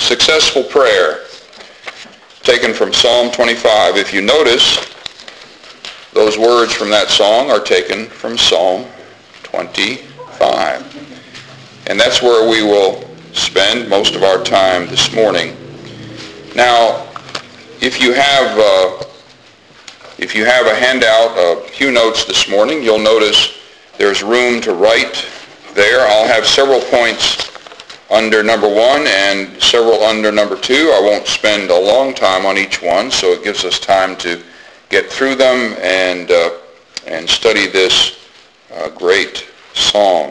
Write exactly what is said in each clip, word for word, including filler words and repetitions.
Successful prayer, taken from Psalm twenty-five. If you notice, those words from that song are taken from Psalm twenty-five. And that's where we will spend most of our time this morning. Now, if you have uh, if you have a handout, a few notes this morning, you'll notice there's room to write there. I'll have several points under number one and several under number two. I won't spend a long time on each one, so it gives us time to get through them and uh, and study this uh, great psalm.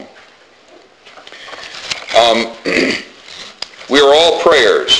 Um, we are all prayers.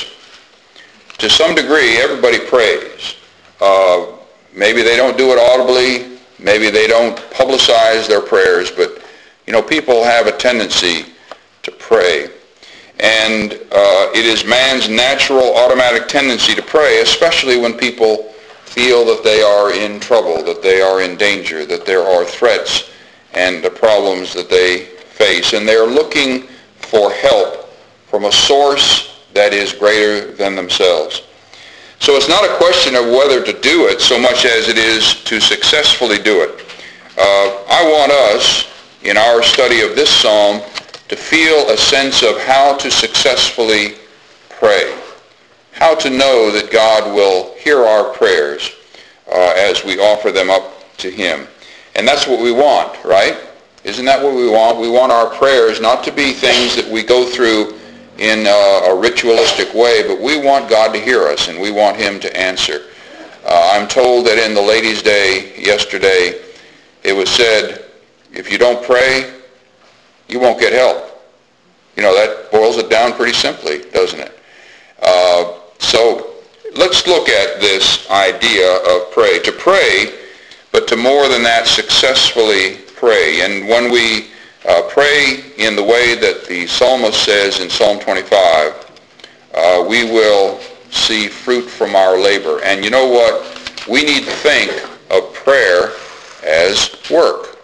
To some degree, everybody prays. Uh, maybe they don't do it audibly. Maybe they don't publicize their prayers, but you know, people have a tendency to pray. And uh, it is man's natural automatic tendency to pray, especially when people feel that they are in trouble, that they are in danger, that there are threats and the problems that they face. And they're looking for help from a source that is greater than themselves. So it's not a question of whether to do it so much as it is to successfully do it. Uh, I want us, in our study of this psalm, to feel a sense of how to successfully pray, how to know that God will hear our prayers uh, as we offer them up to Him. And that's what we want, right? Isn't that what we want? We want our prayers not to be things that we go through in a, a ritualistic way, but we want God to hear us, and we want Him to answer. Uh, I'm told that in the Ladies' Day yesterday, it was said, if you don't pray, you won't get help. You know, that boils it down pretty simply, doesn't it? Uh, so let's look at this idea of pray. To pray, but to more than that, successfully pray. And when we uh, pray in the way that the psalmist says in Psalm twenty-five, uh, we will see fruit from our labor. And you know what? We need to think of prayer as work.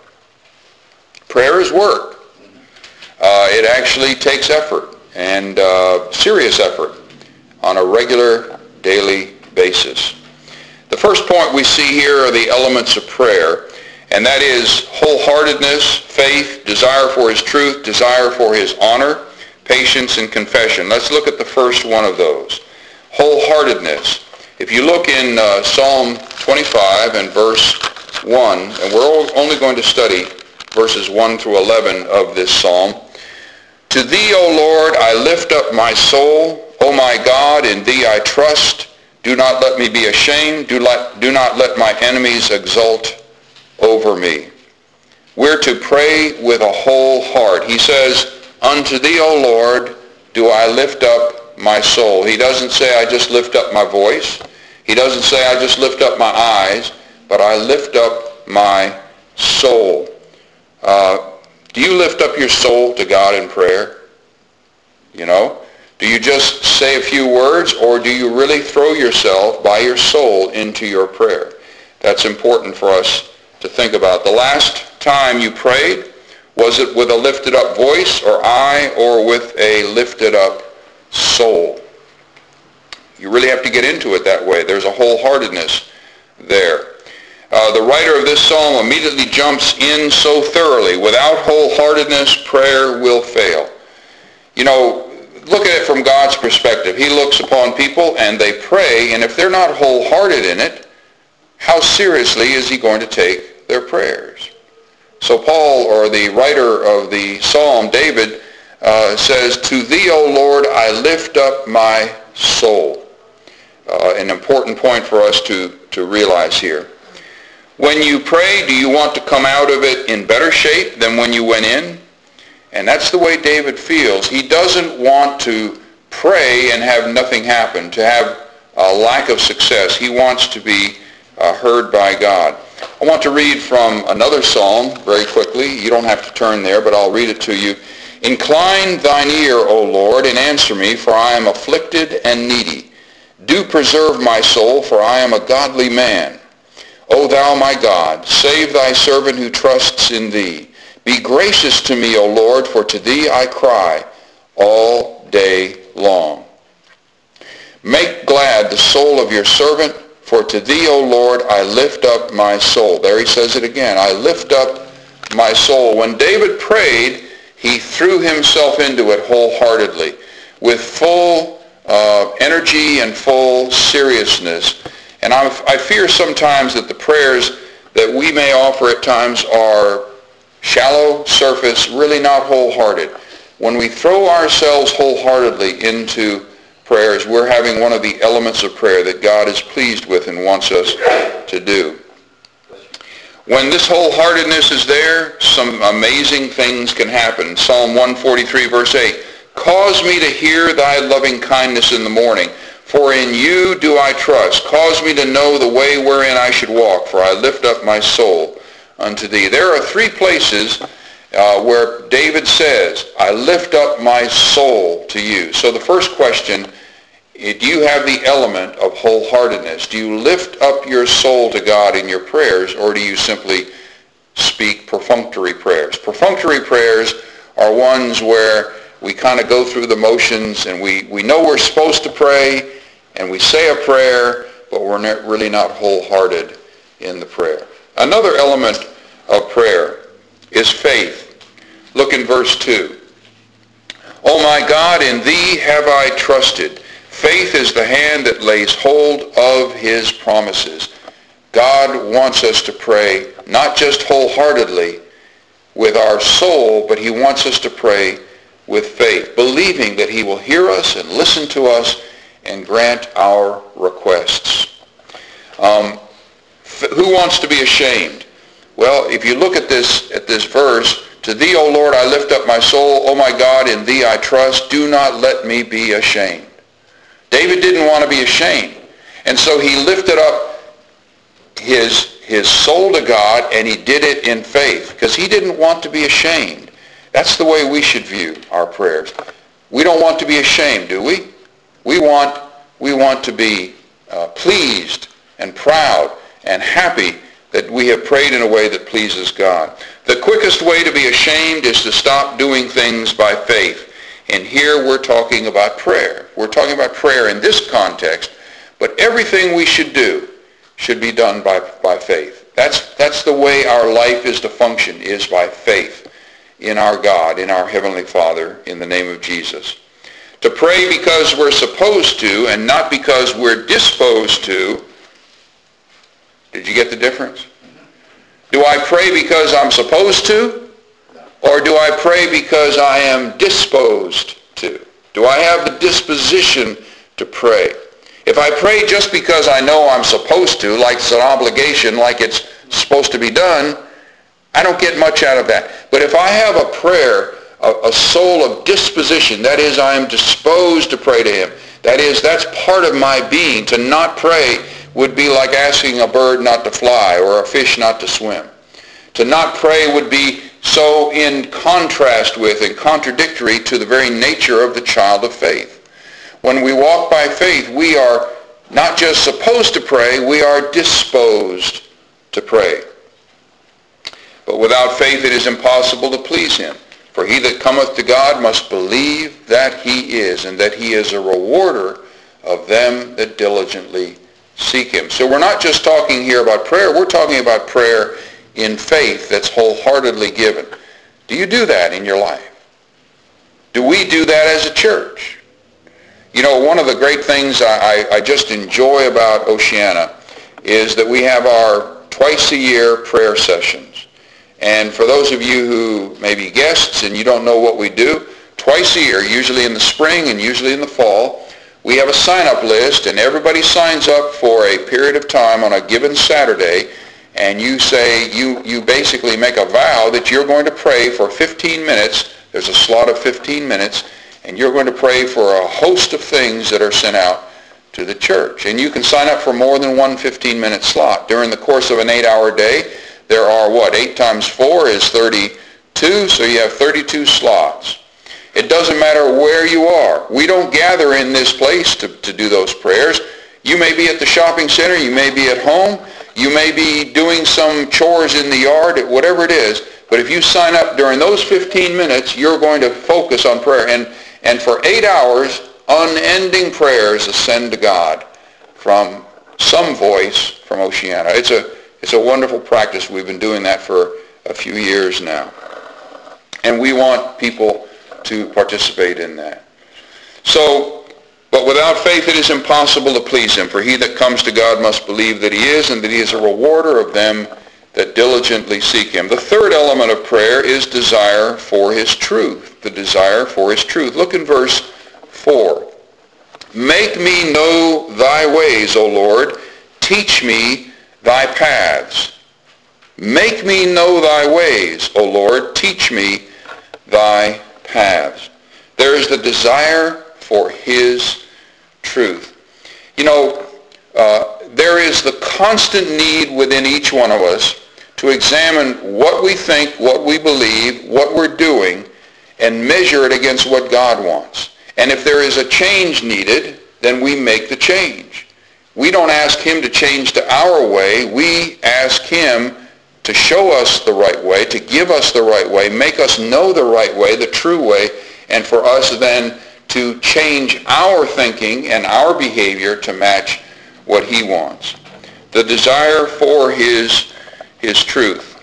Prayer is work. Uh, it actually takes effort, and uh, serious effort, on a regular, daily basis. The first point we see here are the elements of prayer, and that is wholeheartedness, faith, desire for His truth, desire for His honor, patience, and confession. Let's look at the first one of those. Wholeheartedness. If you look in uh, Psalm twenty-five and verse one, and we're only going to study verses one through eleven of this psalm. To Thee, O Lord, I lift up my soul. O my God, in Thee I trust. Do not let me be ashamed. Do, let, do not let my enemies exult over me. We're to pray with a whole heart. He says, unto Thee, O Lord, do I lift up my soul. He doesn't say, I just lift up my voice. He doesn't say, I just lift up my eyes, but I lift up my soul. Uh, do you lift up your soul to God in prayer? You know? Do you just say a few words, or do you really throw yourself by your soul into your prayer? That's important for us to think about. The last time you prayed, was it with a lifted up voice or eye, or with a lifted up soul? You really have to get into it that way. There's a wholeheartedness there. Uh, the writer of this psalm immediately jumps in so thoroughly. Without wholeheartedness, prayer will fail. You know, look at it from God's perspective. He looks upon people and they pray, and if they're not wholehearted in it, how seriously is He going to take their prayers? So Paul, or the writer of the psalm, David, uh, says, to Thee, O Lord, I lift up my soul. Uh, an important point for us to, to realize here. When you pray, do you want to come out of it in better shape than when you went in? And that's the way David feels. He doesn't want to pray and have nothing happen, to have a lack of success. He wants to be uh, heard by God. I want to read from another psalm very quickly. You don't have to turn there, but I'll read it to you. Incline thine ear, O Lord, and answer me, for I am afflicted and needy. Do preserve my soul, for I am a godly man. O thou my God, save thy servant who trusts in thee. Be gracious to me, O Lord, for to thee I cry all day long. the soul of your servant, for to thee, O Lord, I lift up my soul. There he says it again. I lift up my soul. When David prayed, he threw himself into it wholeheartedly, with full uh, energy and full seriousness. And I, I fear sometimes that the prayers that we may offer at times are shallow, surface, really not wholehearted. When we throw ourselves wholeheartedly into prayers, we're having one of the elements of prayer that God is pleased with and wants us to do. When this wholeheartedness is there, some amazing things can happen. Psalm one forty-three, verse eight, cause me to hear thy loving kindness in the morning, for in you do I trust. Cause me to know the way wherein I should walk, for I lift up my soul unto thee. There are three places uh, where David says, I lift up my soul to you. So the first question, do you have the element of wholeheartedness? Do you lift up your soul to God in your prayers, or do you simply speak perfunctory prayers? Perfunctory prayers are ones where we kind of go through the motions and we, we know we're supposed to pray and we say a prayer, but we're not, really not wholehearted in the prayer. Another element of prayer is faith. Look in verse two. O my God, in thee have I trusted. Faith is the hand that lays hold of his promises. God wants us to pray not just wholeheartedly with our soul, but he wants us to pray with faith, believing that he will hear us and listen to us and grant our requests. Um, who wants to be ashamed? Well, if you look at this at this verse, to thee, O Lord, I lift up my soul. O my God, in thee I trust. Do not let me be ashamed. David didn't want to be ashamed. And so he lifted up his, his soul to God, and he did it in faith because he didn't want to be ashamed. That's the way we should view our prayers. We don't want to be ashamed, do we? We want, we want to be uh, pleased and proud and happy that we have prayed in a way that pleases God. The quickest way to be ashamed is to stop doing things by faith. And here we're talking about prayer. We're talking about prayer in this context, but everything we should do should be done by, by faith. That's, that's the way our life is to function, is by faith in our God, in our Heavenly Father, in the name of Jesus. To pray because we're supposed to and not because we're disposed to. Did you get the difference? Do I pray because I'm supposed to? Or do I pray because I am disposed to? Do I have the disposition to pray? If I pray just because I know I'm supposed to, like it's an obligation, like it's supposed to be done, I don't get much out of that. But if I have a prayer, a, a soul of disposition, that is, I am disposed to pray to him. That is, that's part of my being. To not pray would be like asking a bird not to fly or a fish not to swim. To not pray would be so in contrast with and contradictory to the very nature of the child of faith. When we walk by faith, we are not just supposed to pray, we are disposed to pray. But without faith it is impossible to please him. For he that cometh to God must believe that he is, and that he is a rewarder of them that diligently seek him. So we're not just talking here about prayer, we're talking about prayer in faith that's wholeheartedly given. Do you do that in your life? Do we do that as a church? You know, one of the great things I, I, I just enjoy about Oceana is that we have our twice a year prayer sessions. And for those of you who may be guests and you don't know what we do, twice a year, usually in the spring and usually in the fall, we have a sign-up list, and everybody signs up for a period of time on a given Saturday. And you say, you, you basically make a vow that you're going to pray for fifteen minutes. There's a slot of fifteen minutes, and you're going to pray for a host of things that are sent out to the church. And you can sign up for more than one fifteen-minute slot. During the course of an eight-hour day, there are, what, eight times four is thirty-two, so you have thirty-two slots. It doesn't matter where you are. We don't gather in this place to, to do those prayers. You may be at the shopping center, you may be at home, you may be doing some chores in the yard, whatever it is, but if you sign up during those fifteen minutes, you're going to focus on prayer. And, and for eight hours, unending prayers ascend to God from some voice from Oceana. It's a, it's a wonderful practice. We've been doing that for a few years now. And we want people to participate in that. So, but without faith it is impossible to please him, for he that comes to God must believe that he is, and that he is a rewarder of them that diligently seek him. The third element of prayer is desire for his truth. The desire for his truth. Look in verse four. Make me know thy ways, O Lord. Teach me thy paths. Make me know thy ways, O Lord. Teach me thy paths. There is the desire for his truth. You know, uh, there is the constant need within each one of us to examine what we think, what we believe, what we're doing, and measure it against what God wants. And if there is a change needed, then we make the change. We don't ask him to change to our way. We ask him to show us the right way, to give us the right way, make us know the right way, the true way, and for us then to change our thinking and our behavior to match what he wants. The desire for his, his truth.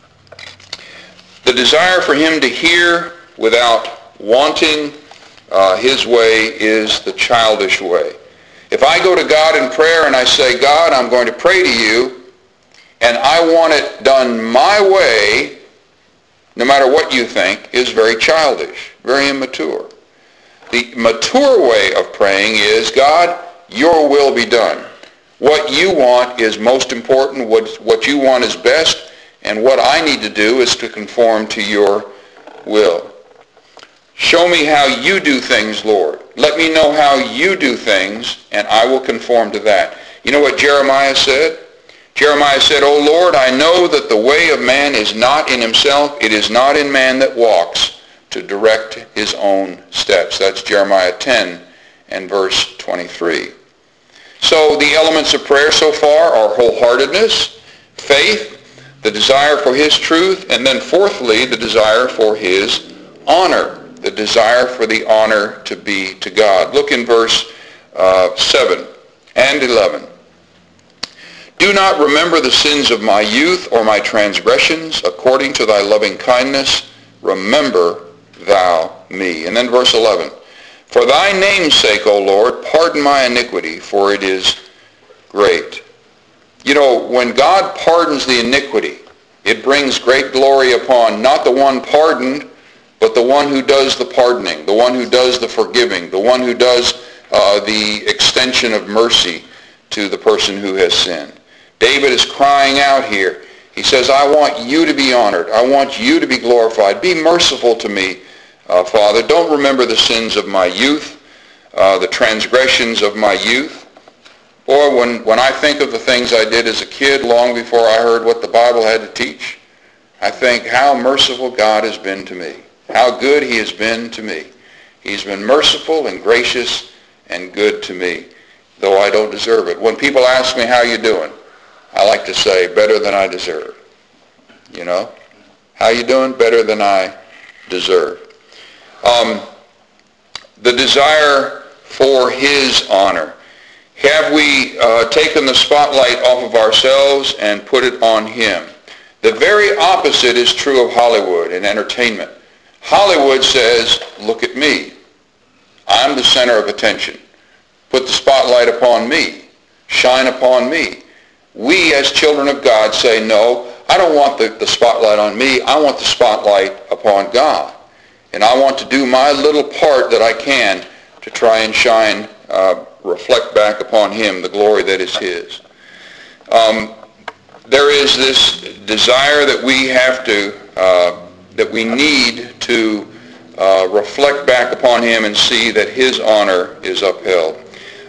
The desire for him to hear without wanting uh, his way is the childish way. If I go to God in prayer and I say, God, I'm going to pray to you, and I want it done my way, no matter what you think, is very childish, very immature. The mature way of praying is, God, your will be done. What you want is most important. What, what you want is best. And what I need to do is to conform to your will. Show me how you do things, Lord. Let me know how you do things, and I will conform to that. You know what Jeremiah said? Jeremiah said, O Lord, I know that the way of man is not in himself. It is not in man that walks to direct his own steps. That's Jeremiah ten and verse twenty-three. So the elements of prayer so far are wholeheartedness, faith, the desire for his truth, and then fourthly, the desire for his honor, the desire for the honor to be to God. Look in verse uh, seven and eleven. Do not remember the sins of my youth or my transgressions. According to thy loving kindness, remember thou me. And then verse eleven. For thy name's sake, O Lord, pardon my iniquity, for it is great. You know, when God pardons the iniquity, it brings great glory upon not the one pardoned, but the one who does the pardoning, the one who does the forgiving, the one who does uh, the extension of mercy to the person who has sinned. David is crying out here. He says, I want you to be honored. I want you to be glorified. Be merciful to me, uh, Father. Don't remember the sins of my youth, uh, the transgressions of my youth. Boy, when, when I think of the things I did as a kid long before I heard what the Bible had to teach, I think how merciful God has been to me. How good he has been to me. He's been merciful and gracious and good to me, though I don't deserve it. When people ask me, how you doing? I like to say, better than I deserve. You know? How you doing? Better than I deserve. Um, the desire for his honor. Have we uh, taken the spotlight off of ourselves and put it on him? The very opposite is true of Hollywood and entertainment. Hollywood says, look at me. I'm the center of attention. Put the spotlight upon me. Shine upon me. We as children of God say, no, I don't want the, the spotlight on me. I want the spotlight upon God. And I want to do my little part that I can to try and shine, uh, reflect back upon him the glory that is his. Um, there is this desire that we have to, uh, that we need to uh, reflect back upon him and see that his honor is upheld.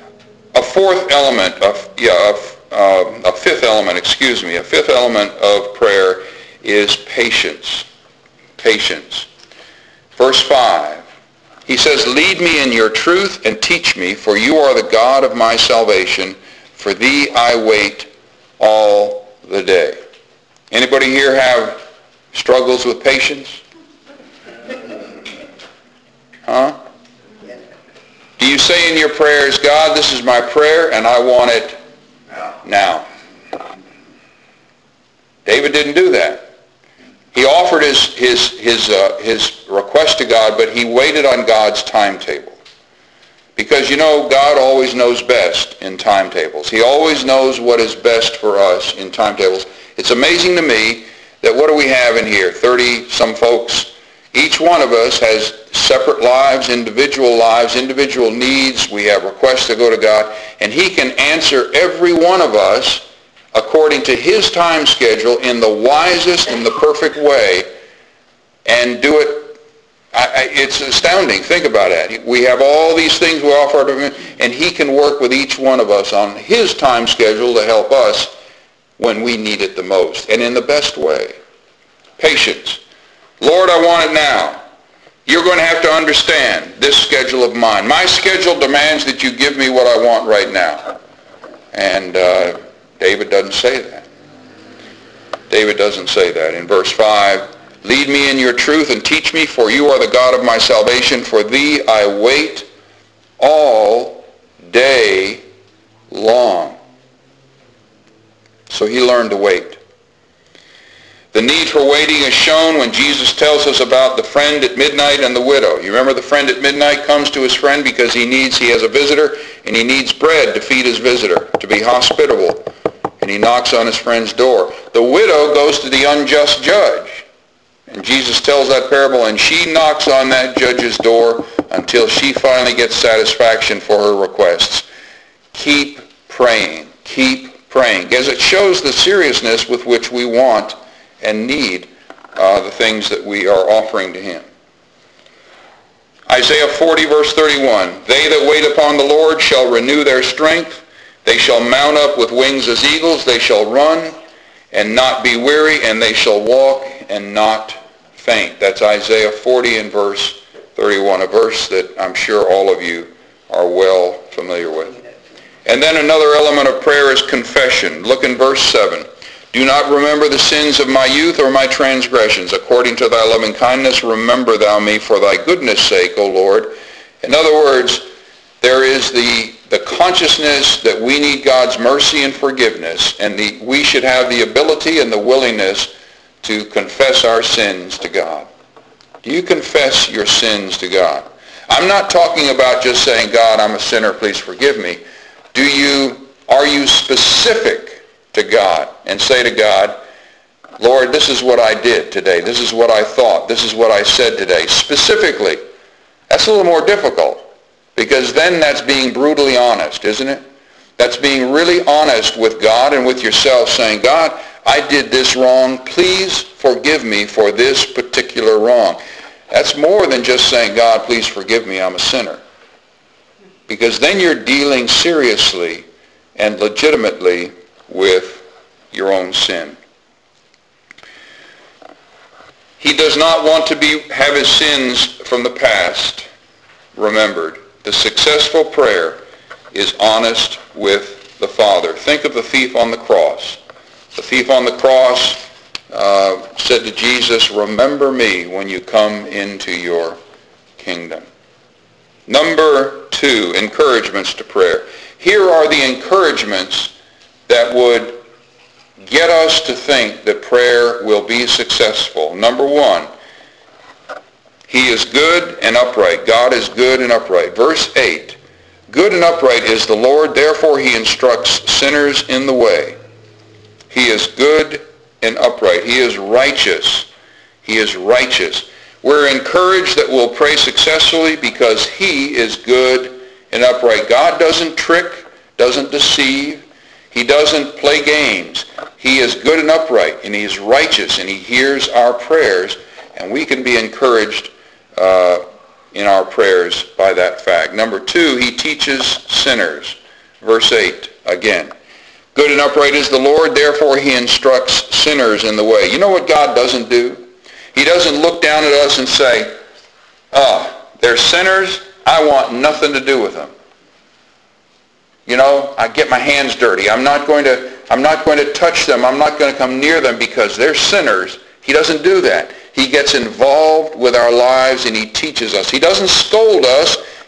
A fourth element, of, yeah, of, uh, a fifth element, excuse me, a fifth element of prayer is patience. Patience. Verse five, he says, lead me in your truth and teach me, for you are the God of my salvation. For thee I wait all the day. Anybody here have struggles with patience? Huh? Do Do you say in your prayers, God, this is my prayer and I want it now? David didn't do that. He offered his, his, his, uh, his request to God, but he waited on God's timetable. Because, you know, God always knows best in timetables. He always knows what is best for us in timetables. It's amazing to me that what do we have in here? thirty-some folks. Each one of us has separate lives, individual lives, individual needs. We have requests to go to God. And he can answer every one of us according to his time schedule in the wisest and the perfect way, and do it. I, I, it's astounding. Think about it. We have all these things we offer to him, and he can work with each one of us on his time schedule to help us when we need it the most, and in the best way. Patience. Lord, I want it now. You're going to have to understand this schedule of mine. My schedule demands that you give me what I want right now. And uh, David doesn't say that. David doesn't say that. In verse five, lead me in your truth and teach me, for you are the God of my salvation. For thee I wait all day long. So he learned to wait. The need for waiting is shown when Jesus tells us about the friend at midnight and the widow. You remember the friend at midnight comes to his friend because he needs, he has a visitor, and he needs bread to feed his visitor, to be hospitable. And he knocks on his friend's door. The widow goes to the unjust judge. And Jesus tells that parable, and she knocks on that judge's door until she finally gets satisfaction for her requests. Keep praying. Keep praying. Because it shows the seriousness with which we want and need uh, the things that we are offering to him. Isaiah forty, verse thirty-one, they that wait upon the Lord shall renew their strength. They shall mount up with wings as eagles. They shall run and not be weary, and they shall walk and not faint. That's Isaiah forty and verse thirty-one, a verse that I'm sure all of you are well familiar with. And then another element of prayer is confession. Look in verse seven. Do not remember the sins of my youth or my transgressions. According to thy loving kindness, remember thou me for thy goodness' sake, O Lord. In other words, there is the, the consciousness that we need God's mercy and forgiveness, and the, we should have the ability and the willingness to confess our sins to God. Do you confess your sins to God? I'm not talking about just saying, God, I'm a sinner, please forgive me. Do you, are you specific to God and say to God, Lord, this is what I did today. This is what I thought. This is what I said today. Specifically. That's a little more difficult, because then that's being brutally honest, isn't it? That's being really honest with God and with yourself, saying, God, I did this wrong. Please forgive me for this particular wrong. That's more than just saying, God, please forgive me, I'm a sinner. Because then you're dealing seriously and legitimately with your own sin. He does not want to be have his sins from the past remembered. The successful prayer is honest with the Father. Think of the thief on the cross. The thief on the cross uh, said to Jesus, remember me when you come into your kingdom. Number two, encouragements to prayer. Here are the encouragements that would get us to think that prayer will be successful. Number one, he is good and upright. God is good and upright. Verse eight, good and upright is the Lord, therefore he instructs sinners in the way. He is good and upright. He is righteous. He is righteous. We're encouraged that we'll pray successfully because he is good and upright. God doesn't trick, doesn't deceive. He doesn't play games. He is good and upright, and he is righteous, and he hears our prayers, and we can be encouraged uh, in our prayers by that fact. Number two, he teaches sinners. Verse eight, again. Good and upright is the Lord, therefore he instructs sinners in the way. You know what God doesn't do? He doesn't look down at us and say, oh, they're sinners, I want nothing to do with them. You know, I get my hands dirty. I'm not going to, I'm not going to touch them. I'm not going to come near them because they're sinners. He doesn't do that. He gets involved with our lives and he teaches us. He doesn't scold us.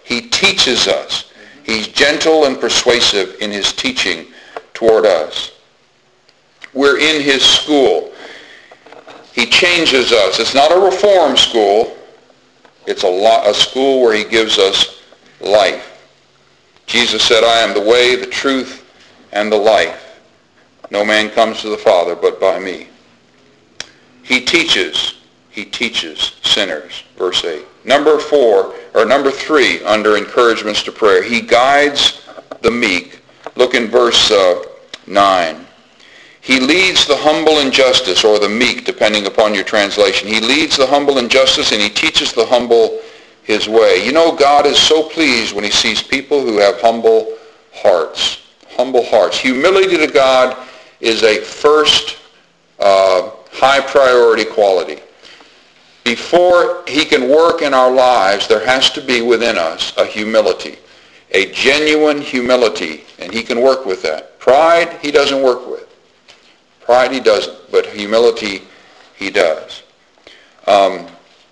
He teaches us. He's gentle and persuasive in his teaching toward us. We're in his school. He changes us. It's not a reform school. It's a, lo- a school where he gives us life. Jesus said, I am the way, the truth, and the life. No man comes to the Father but by me. He teaches. He teaches sinners. Verse eight. Number four, or number three, under encouragements to prayer, he guides the meek. Look in verse uh, nine. He leads the humble in justice, or the meek, depending upon your translation. He leads the humble in justice, and he teaches the humble his way. You know, God is so pleased when he sees people who have humble hearts. Humble hearts. Humility to God is a first uh, high priority quality. Before he can work in our lives, there has to be within us a humility, a genuine humility, and he can work with that. Pride, he doesn't work with. Pride, he doesn't, but humility, he does. Um,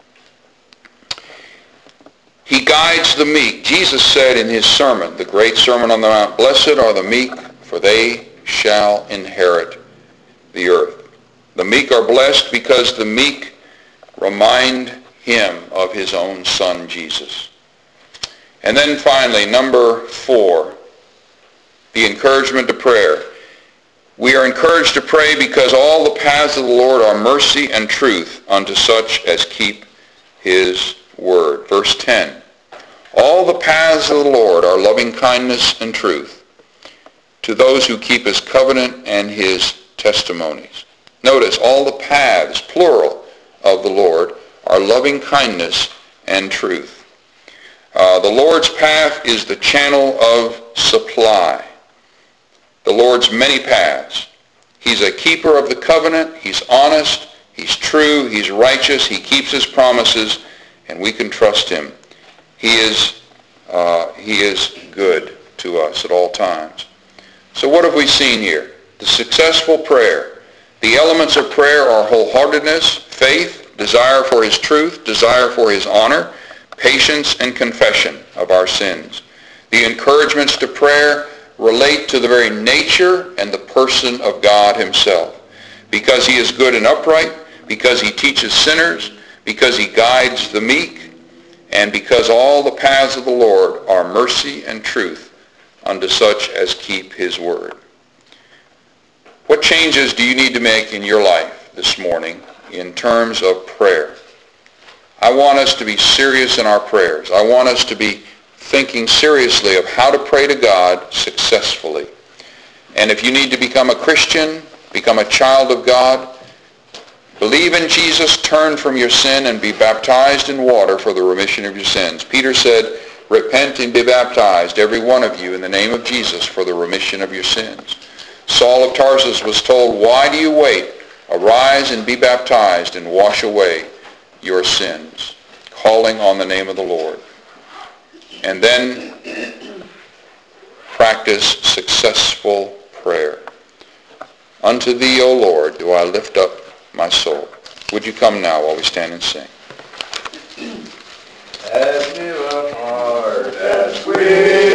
he guides the meek. Jesus said in his sermon, the great Sermon on the Mount, blessed are the meek, for they shall inherit the earth. The meek are blessed because the meek remind him of his own son, Jesus. And then finally, number four, the encouragement to prayer. We are encouraged to pray because all the paths of the Lord are mercy and truth unto such as keep his word. Verse ten, all the paths of the Lord are loving kindness and truth to those who keep his covenant and his testimonies. Notice, all the paths, plural, of the Lord are loving kindness and truth. Uh, the Lord's path is the channel of supply. The Lord's many paths. He's a keeper of the covenant. He's honest. He's true. He's righteous. He keeps his promises, and we can trust him. He is, uh, he is good to us at all times. So what have we seen here? The successful prayer. The elements of prayer are wholeheartedness, faith, desire for his truth, desire for his honor, patience, and confession of our sins. The encouragements to prayer relate to the very nature and the person of God himself. Because he is good and upright, because he teaches sinners, because he guides the meek, and because all the paths of the Lord are mercy and truth unto such as keep his word. What changes do you need to make in your life this morning in terms of prayer? I want us to be serious in our prayers. I want us to be thinking seriously of how to pray to God successfully. And if you need to become a Christian, become a child of God, believe in Jesus, turn from your sin, and be baptized in water for the remission of your sins. Peter said, repent and be baptized, every one of you, in the name of Jesus for the remission of your sins. Saul of Tarsus was told, why do you wait? Arise and be baptized and wash away your sins, calling on the name of the Lord. And then practice successful prayer. Unto thee, O Lord, do I lift up my soul. Would you come now while we stand and sing? As new a heart as we